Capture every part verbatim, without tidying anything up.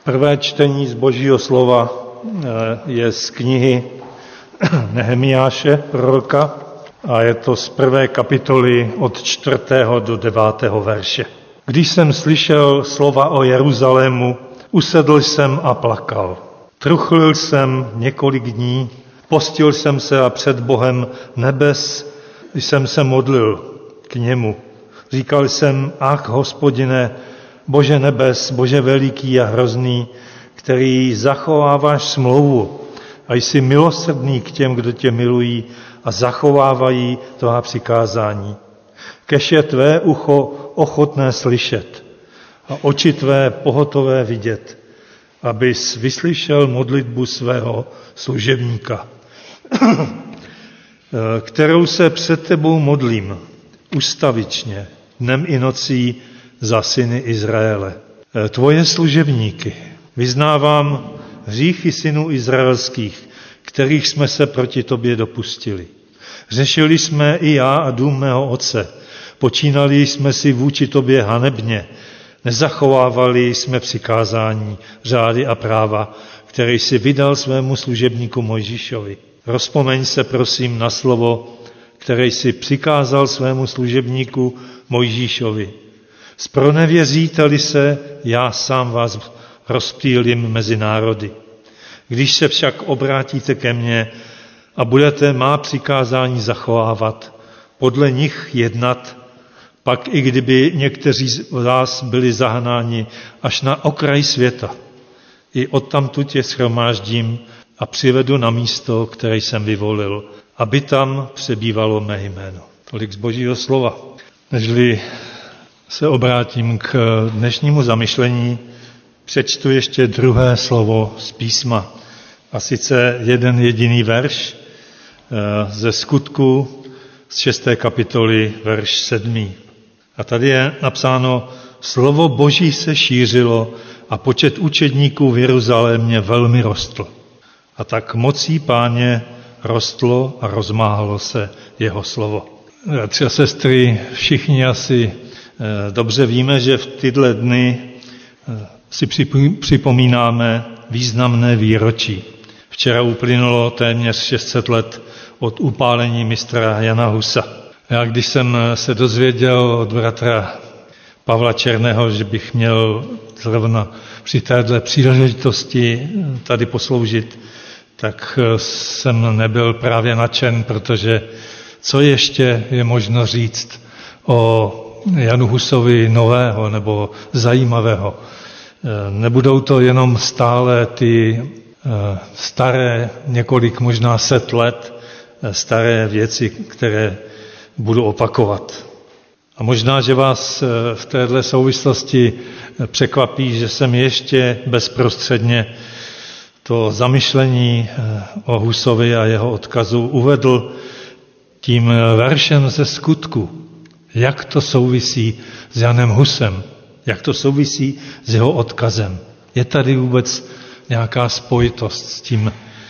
Prvé čtení z Božího slova je z knihy Nehemiáše, proroka, a je to z prvé kapitoly od čtvrtého do devátého verše. Když jsem slyšel slova o Jeruzalému, usedl jsem a plakal. Truchlil jsem několik dní, postil jsem se a před Bohem nebes jsem se modlil k němu. Říkal jsem, ach, Hospodine, Bože nebes, Bože veliký a hrozný, který zachováváš smlouvu a jsi milosrdný k těm, kdo tě milují a zachovávají tvá přikázání. Kež je tvé ucho ochotné slyšet a oči tvé pohotové vidět, abys vyslyšel modlitbu svého služebníka, kterou se před tebou modlím ustavičně, dnem i nocí za syny Izraele. Tvoje služebníky, vyznávám hříchy synů izraelských, kterých jsme se proti tobě dopustili. Řešili jsme i já a dům mého otce, počínali jsme si vůči tobě hanebně, nezachovávali jsme přikázání, řády a práva, které jsi vydal svému služebníku Mojžíšovi. Rozpomeň se prosím na slovo, které jsi přikázal svému služebníku Mojžíšovi. Zpronevěříte-li se, já sám vás rozptýlím mezi národy. Když se však obrátíte ke mně a budete má přikázání zachovávat, podle nich jednat, pak i kdyby někteří z vás byli zahnáni až na okraj světa, i odtamtud je shromáždím a přivedu na místo, které jsem vyvolil, aby tam přebývalo mé jméno. Tolik z Božího slova. Nežli se obrátím k dnešnímu zamyšlení, přečtu ještě druhé slovo z písma. A sice jeden jediný verš ze Skutku z šesté kapitoly, verš sedmý. A tady je napsáno, slovo Boží se šířilo a počet učedníků v Jeruzalémě velmi rostl. A tak mocí Páně rostlo a rozmáhalo se jeho slovo. Bratři a sestry, všichni asi dobře víme, že v tyhle dny si připomínáme významné výročí. Včera uplynulo téměř šest set let od upálení mistra Jana Husa. Já když jsem se dozvěděl od bratra Pavla Černého, že bych měl zrovna při této příležitosti tady posloužit, tak jsem nebyl právě nadšen, protože co ještě je možno říct o Janu Husovi nového nebo zajímavého. Nebudou to jenom stále ty staré, několik možná set let, staré věci, které budu opakovat. A možná, že vás v této souvislosti překvapí, že jsem ještě bezprostředně to zamyšlení o Husovi a jeho odkazu uvedl tím veršem ze Skutku. Jak to souvisí s Janem Husem? Jak to souvisí s jeho odkazem? Je tady vůbec nějaká spojitost s tím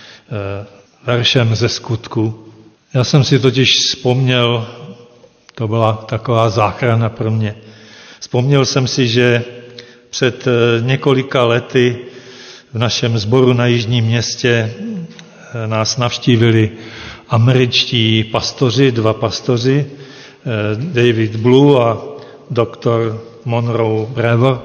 veršem ze Skutku? Já jsem si totiž vzpomněl, to byla taková záchrana pro mě. Vzpomněl jsem si, že před několika lety v našem sboru na Jižním Městě nás navštívili američtí pastoři, dva pastoři, David Blue a doktor Monroe Brewer.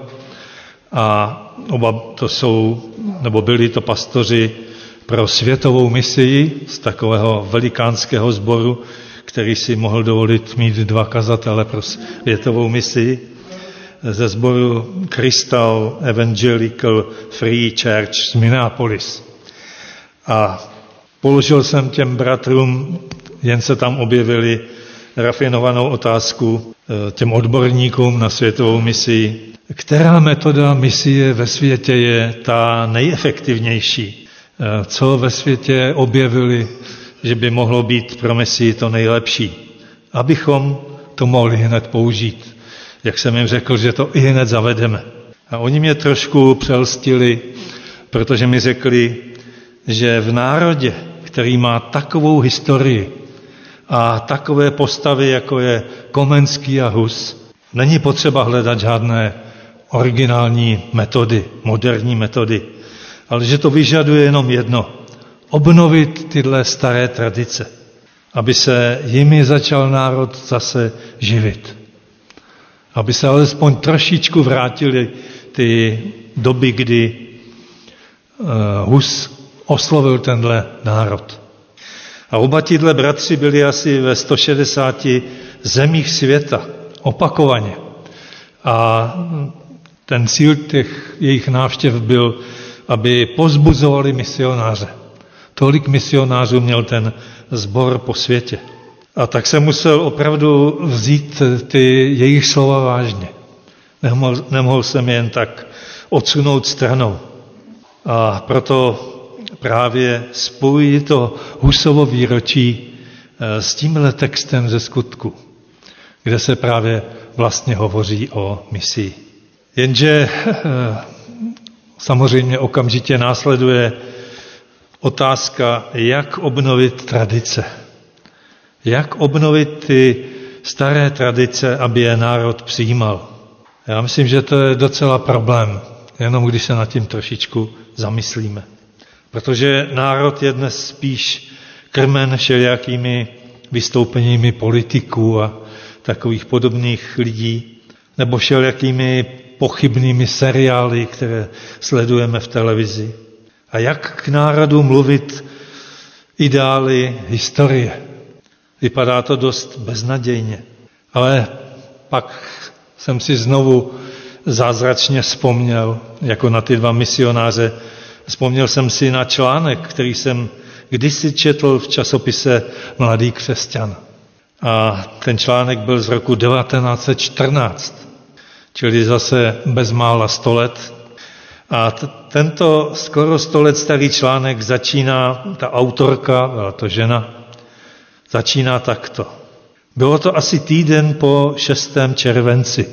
A oba to jsou, nebo byli to pastoři pro světovou misii z takového velikánského sboru, který si mohl dovolit mít dva kazatele pro světovou misii, ze sboru Crystal Evangelical Free Church z Minneapolis. A položil jsem těm bratrům, jen se tam objevili, rafinovanou otázku těm odborníkům na světovou misii. Která metoda misie ve světě je ta nejefektivnější? Co ve světě objevili, že by mohlo být pro misii to nejlepší? Abychom to mohli hned použít. Jak jsem jim řekl, že to i hned zavedeme. A oni mě trošku přelstili, protože mi řekli, že v národě, který má takovou historii a takové postavy, jako je Komenský a Hus, není potřeba hledat žádné originální metody, moderní metody, ale že to vyžaduje jenom jedno. Obnovit tyhle staré tradice, aby se jimi začal národ zase živit. Aby se alespoň trošičku vrátily ty doby, kdy Hus oslovil tenhle národ. A oba tihle bratři byli asi ve sto šedesáti zemích světa, opakovaně. A ten cíl těch jejich návštěv byl, aby pozbuzovali misionáře. Tolik misionářů měl ten sbor po světě. A tak se musel opravdu vzít ty jejich slova vážně. Nemohl, nemohl jsem jen tak odsunout stranou. A proto právě spojí to Husovo výročí s tímhle textem ze Skutku, kde se právě vlastně hovoří o misii. Jenže samozřejmě okamžitě následuje otázka, jak obnovit tradice. Jak obnovit ty staré tradice, aby je národ přijímal. Já myslím, že to je docela problém, jenom když se nad tím trošičku zamyslíme. Protože národ je dnes spíš krmen všelijakými vystoupeními politiků a takových podobných lidí, nebo všelijakými pochybnými seriály, které sledujeme v televizi. A jak k národu mluvit ideály historie? Vypadá to dost beznadějně. Ale pak jsem si znovu zázračně vzpomněl, jako na ty dva misionáře, vzpomněl jsem si na článek, který jsem kdysi četl v časopise Mladý křesťan. A ten článek byl z roku devatenáct set čtrnáct, čili zase bezmála sto let. A t- tento skoro sto let starý článek začíná, ta autorka, byla to žena, začíná takto. Bylo to asi týden po šestém červenci,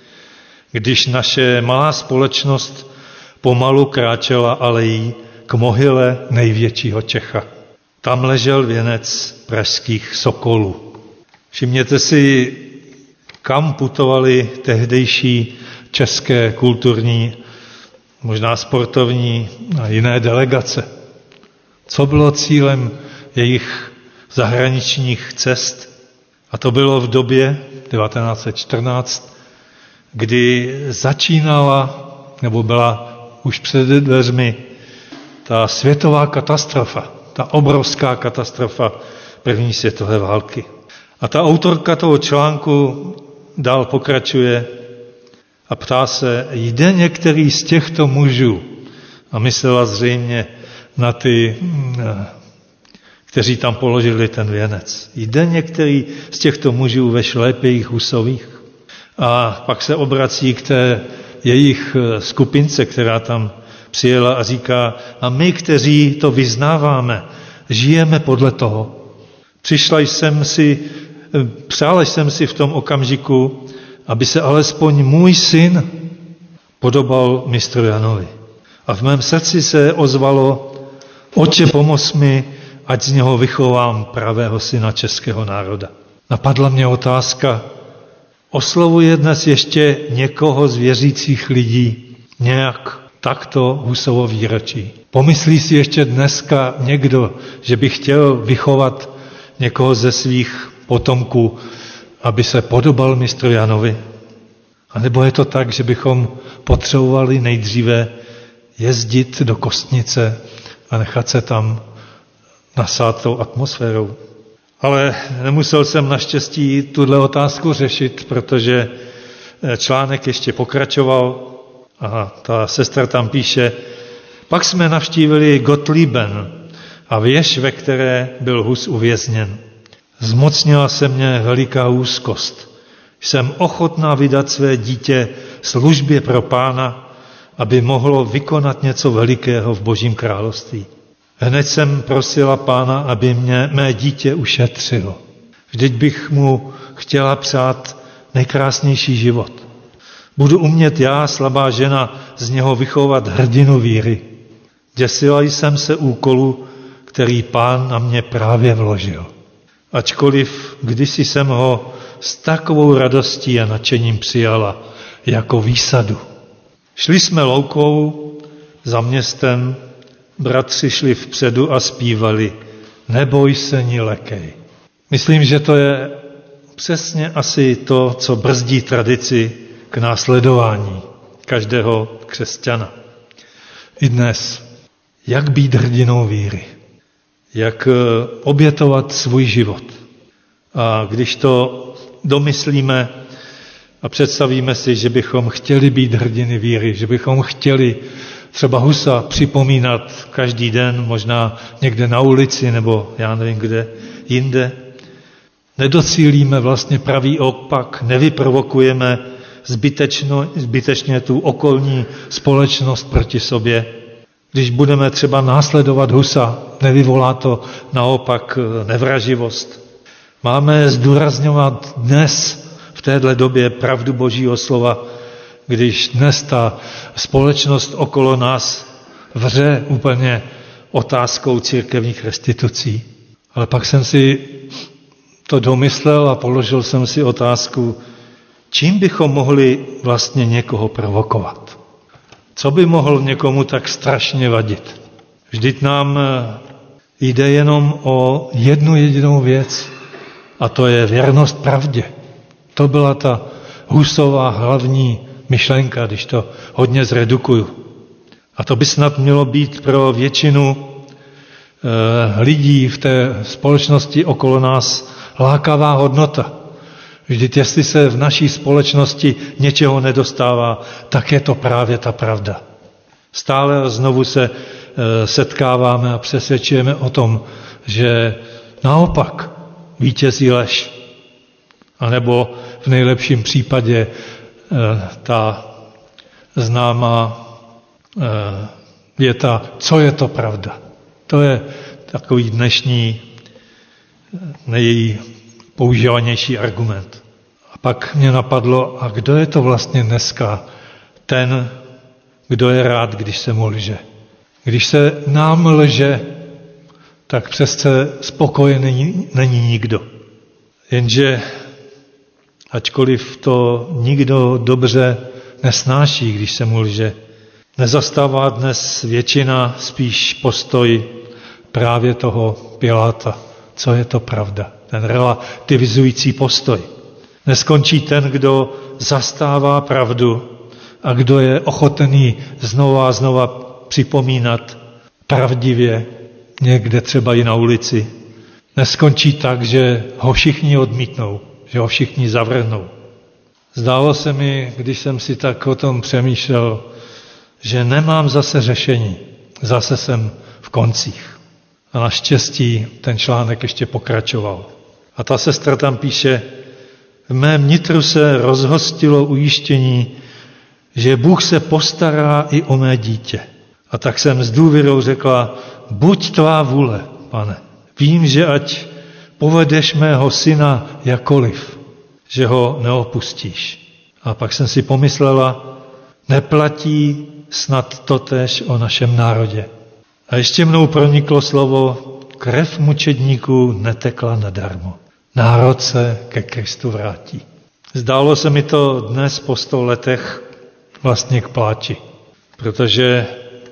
když naše malá společnost pomalu kráčela alejí k mohyle největšího Čecha. Tam ležel věnec pražských sokolů. Všimněte si, kam putovali tehdejší české kulturní, možná sportovní a jiné delegace. Co bylo cílem jejich zahraničních cest? A to bylo v době devatenáct set čtrnáct, kdy začínala, nebo byla už před dveřmi, ta světová katastrofa, ta obrovská katastrofa první světové války. A ta autorka toho článku dál pokračuje a ptá se, jde některý z těchto mužů, a myslela zřejmě na ty, kteří tam položili ten věnec, jde některý z těchto mužů ve šlépějích Husových? A pak se obrací k té jejich skupince, která tam přijela a říká, a my, kteří to vyznáváme, žijeme podle toho. Přišla jsem si, přála jsem si v tom okamžiku, aby se alespoň můj syn podobal mistru Janovi. A v mém srdci se ozvalo, Otče, pomoz mi, ať z něho vychovám pravého syna českého národa. Napadla mě otázka, oslovuje dnes ještě někoho z věřících lidí nějak takto Husovo výročí? Pomyslí si ještě dneska někdo, že by chtěl vychovat někoho ze svých potomků, aby se podobal mistru Janovi? A nebo je to tak, že bychom potřebovali nejdříve jezdit do Kostnice a nechat se tam nasát tou atmosférou? Ale nemusel jsem naštěstí tuhle otázku řešit, protože článek ještě pokračoval a ta sestra tam píše, pak jsme navštívili Gottlieben a věž, ve které byl Hus uvězněn. Zmocnila se mě veliká úzkost. Jsem ochotná vydat své dítě službě pro Pána, aby mohlo vykonat něco velikého v Božím království. Hned jsem prosila Pána, aby mě mé dítě ušetřil. Vždyť bych mu chtěla přát nejkrásnější život. Budu umět já, slabá žena, z něho vychovat hrdinu víry. Děsila jsem se úkolu, který Pán na mě právě vložil. Ačkoliv kdysi jsem ho s takovou radostí a nadšením přijala jako výsadu. Šli jsme loukou za městem, bratři šli vpředu a zpívali: Neboj se, ni lekej. Myslím, že to je přesně asi to, co brzdí tradici k následování každého křesťana. I dnes. Jak být hrdinou víry? Jak obětovat svůj život? A když to domyslíme a představíme si, že bychom chtěli být hrdiny víry, že bychom chtěli třeba Husa připomínat každý den, možná někde na ulici nebo já nevím kde jinde, nedocílíme vlastně pravý opak, nevyprovokujeme zbytečno, zbytečně tu okolní společnost proti sobě. Když budeme třeba následovat Husa, nevyvolá to naopak nevraživost. Máme zdůrazňovat dnes v téhle době pravdu Božího slova, když dnes ta společnost okolo nás vře úplně otázkou církevních restitucí. Ale pak jsem si to domyslel a položil jsem si otázku, čím bychom mohli vlastně někoho provokovat. Co by mohl někomu tak strašně vadit? Vždyť nám jde jenom o jednu jedinou věc, a to je věrnost pravdě. To byla ta Husová hlavní myšlenka, když to hodně zredukuju. A to by snad mělo být pro většinu e, lidí v té společnosti okolo nás lákavá hodnota. Vždyť jestli se v naší společnosti něčeho nedostává, tak je to právě ta pravda. Stále znovu se e, setkáváme a přesvědčujeme o tom, že naopak vítězí lež. A nebo v nejlepším případě e, ta známá e, věta, co je to pravda. To je takový dnešní nejpoužívanější argument. A pak mě napadlo, a kdo je to vlastně dneska ten, kdo je rád, když se mu lže. Když se nám lže, tak přece spokojen není, není nikdo. Jenže ačkoliv to nikdo dobře nesnáší, když se mu lže, nezastává dnes většina spíš postoj právě toho Piláta. Co je to pravda? Ten relativizující postoj. Neskončí ten, kdo zastává pravdu a kdo je ochotený znova a znova připomínat pravdivě, někde třeba i na ulici. Neskončí tak, že ho všichni odmítnou, že ho všichni zavrhnou. Zdálo se mi, když jsem si tak o tom přemýšlel, že nemám zase řešení. Zase jsem v koncích. A naštěstí ten článek ještě pokračoval. A ta sestra tam píše, v mém nitru se rozhostilo ujištění, že Bůh se postará i o mé dítě. A tak jsem s důvěrou řekla, buď tvá vůle, Pane. Vím, že ať povedeš mého syna jakoliv, že ho neopustíš. A pak jsem si pomyslela, neplatí snad totéž o našem národě. A ještě mnou proniklo slovo, krev mučedníků netekla nadarmo. Národ se ke Kristu vrátí. Zdálo se mi to dnes po sto letech vlastně k pláči, protože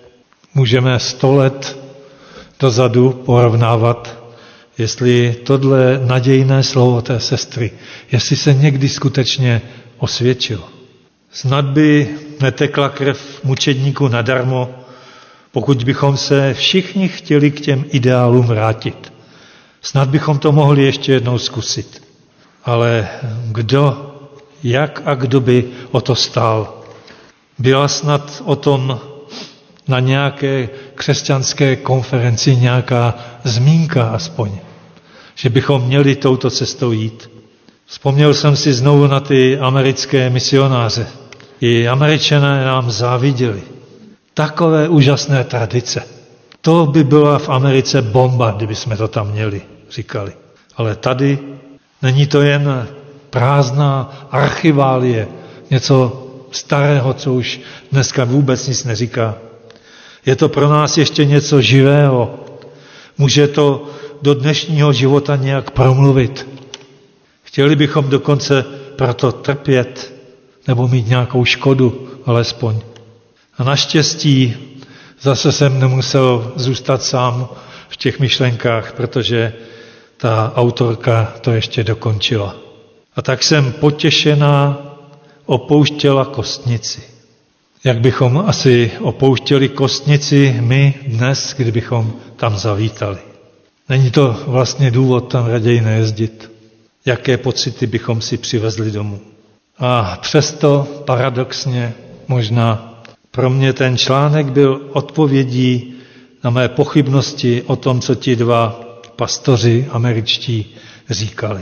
můžeme sto let dozadu porovnávat, jestli tohle nadějné slovo té sestry, jestli se někdy skutečně osvědčilo. Snad by netekla krev mučedníků nadarmo, pokud bychom se všichni chtěli k těm ideálům vrátit. Snad bychom to mohli ještě jednou zkusit. Ale kdo, jak a kdo by o to stál? Byla snad o tom na nějaké křesťanské konferenci nějaká zmínka aspoň, že bychom měli touto cestou jít. Vzpomněl jsem si znovu na ty americké misionáře. I Američané nám záviděli. Takové úžasné tradice. To by byla v Americe bomba, kdyby jsme to tam měli, říkali. Ale tady není to jen prázdná archiválie, něco starého, co už dneska vůbec nic neříká. Je to pro nás ještě něco živého. Může to do dnešního života nějak promluvit. Chtěli bychom dokonce proto trpět nebo mít nějakou škodu, alespoň. A naštěstí zase jsem nemusel zůstat sám v těch myšlenkách, protože ta autorka to ještě dokončila. A tak jsem potěšená opouštěla Kostnici. Jak bychom asi opouštěli Kostnici my dnes, kdybychom tam zavítali. Není to vlastně důvod tam raději nejezdit. Jaké pocity bychom si přivezli domů. A přesto paradoxně možná pro mě ten článek byl odpovědí na mé pochybnosti o tom, co ti dva pastoři američtí říkali.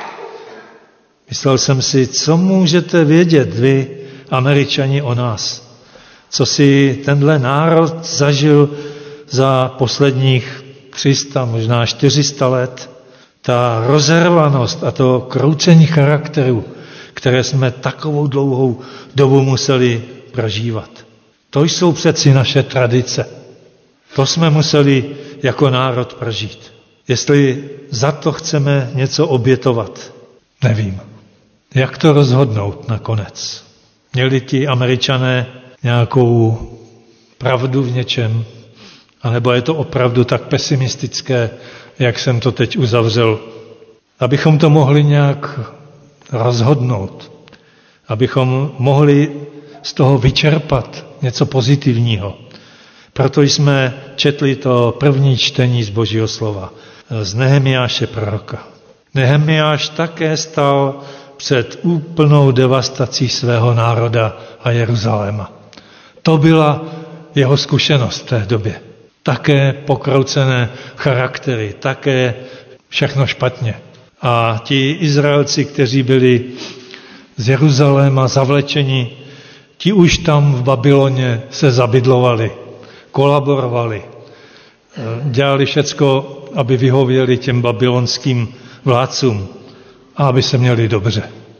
Myslel jsem si, co můžete vědět vy, Američani, o nás? Co si tenhle národ zažil za posledních tři sta, možná čtyři sta let? Ta rozervanost a to kroucení charakteru, které jsme takovou dlouhou dobu museli prožívat. To jsou přeci naše tradice. To jsme museli jako národ prožít. Jestli za to chceme něco obětovat, nevím. Jak to rozhodnout nakonec? Měli ti Američané nějakou pravdu v něčem? A nebo je to opravdu tak pesimistické, jak jsem to teď uzavřel? Abychom to mohli nějak rozhodnout. Abychom mohli z toho vyčerpat něco pozitivního. Proto jsme četli to první čtení z Božího slova, z Nehemiáše proroka. Nehemiáš také stal před úplnou devastací svého národa a Jeruzaléma. To byla jeho zkušenost v té době. Také pokroucené charaktery, také všechno špatně. A ti Izraelci, kteří byli z Jeruzaléma zavlečeni, ti už tam v Babyloně se zabydlovali, kolaborovali, dělali všecko, aby vyhověli těm babylonským vládcům a aby se měli dobře.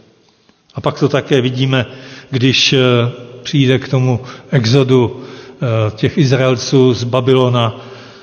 A pak to také vidíme, když přijde k tomu exodu těch Izraelců z Babylona,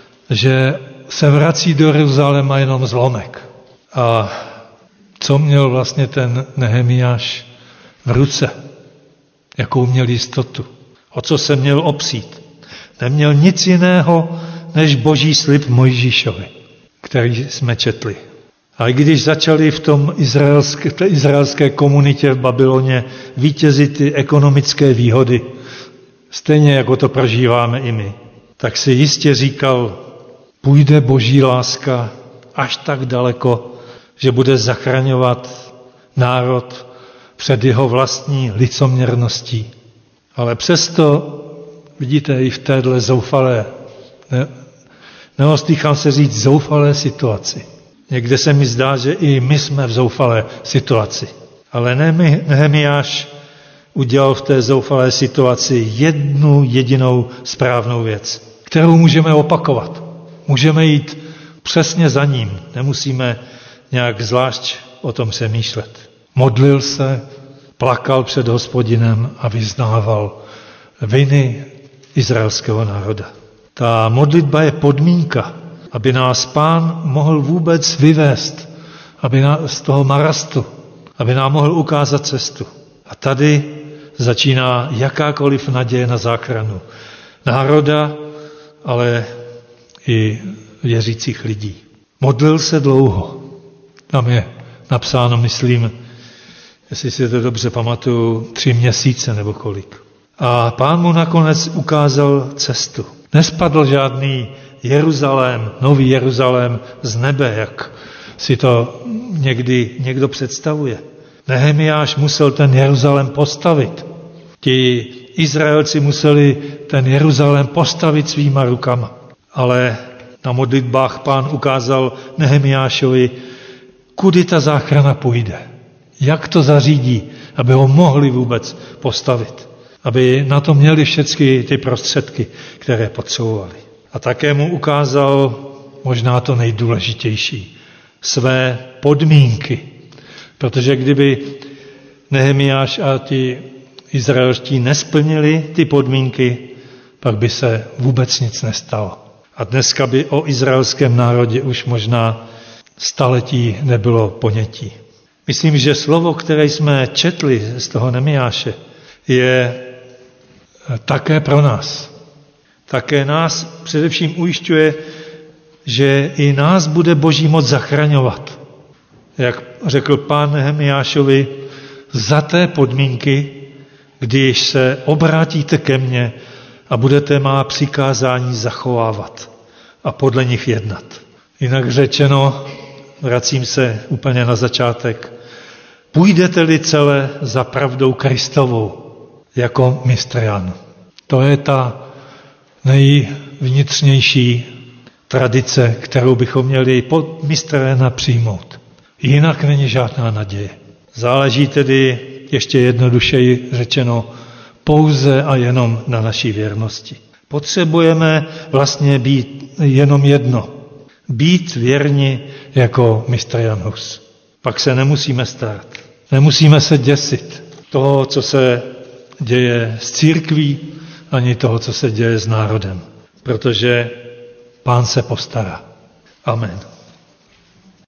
že se vrací do Jeruzaléma jenom zlomek. A co měl vlastně ten Nehemiáš v ruce? Jakou měl jistotu? O co se měl opřít? Neměl nic jiného, než boží slib Mojžíšovi, který jsme četli. A i když začali v tom izraelské, té izraelské komunitě v Babyloně vítězit ty ekonomické výhody, stejně jako to prožíváme i my, tak si jistě říkal, půjde boží láska až tak daleko, že bude zachraňovat národ před jeho vlastní licoměrností. Ale přesto, vidíte, i v téhle zoufalé, ne, neostýchám se říct zoufalé situaci. Někde se mi zdá, že i my jsme v zoufalé situaci. Ale Nehemiáš udělal v té zoufalé situaci jednu jedinou správnou věc, kterou můžeme opakovat. Můžeme jít přesně za ním. Nemusíme nějak zvlášť o tom přemýšlet. Modlil se, plakal před Hospodinem a vyznával viny izraelského národa. Ta modlitba je podmínka, aby nás Pán mohl vůbec vyvést, aby nás z toho marastu, aby nám mohl ukázat cestu. A tady začíná jakákoliv naděje na záchranu národa, ale i věřících lidí. Modlil se dlouho. Tam je napsáno, myslím, jestli si to dobře pamatuju, tři měsíce nebo kolik. A Pán mu nakonec ukázal cestu. Nespadl žádný Jeruzalém, nový Jeruzalém z nebe, jak si to někdy někdo představuje. Nehemiáš musel ten Jeruzalém postavit. Ti Izraelci museli ten Jeruzalém postavit svýma rukama. Ale na modlitbách Pán ukázal Nehemiášovi, kudy ta záchrana půjde. Jak to zařídí, aby ho mohli vůbec postavit. Aby na to měli všechny ty prostředky, které potřebovali. A také mu ukázal možná to nejdůležitější. Své podmínky. Protože kdyby Nehemiáš a ti izraelští nesplnili ty podmínky, pak by se vůbec nic nestalo. A dneska by o izraelském národě už možná staletí nebylo ponětí. Myslím, že slovo, které jsme četli z toho Nehemiáše, je také pro nás. Také nás především ujišťuje, že i nás bude Boží moc zachraňovat. Jak řekl pán Nehemiášovi, za té podmínky, když se obrátíte ke mně a budete má přikázání zachovávat a podle nich jednat. Jinak řečeno, vracím se úplně na začátek, půjdete-li celé za pravdou Kristovou, jako mistr Jan. To je ta nejvnitřnější tradice, kterou bychom měli pod mistra Jana přijmout. Jinak není žádná naděje. Záleží tedy, ještě jednodušeji řečeno, pouze a jenom na naší věrnosti. Potřebujeme vlastně být jenom jedno. Být věrni jako mistr Jan Hus. Pak se nemusíme starat. Nemusíme se děsit toho, co se děje s církví, ani toho, co se děje s národem. Protože Pán se postará. Amen.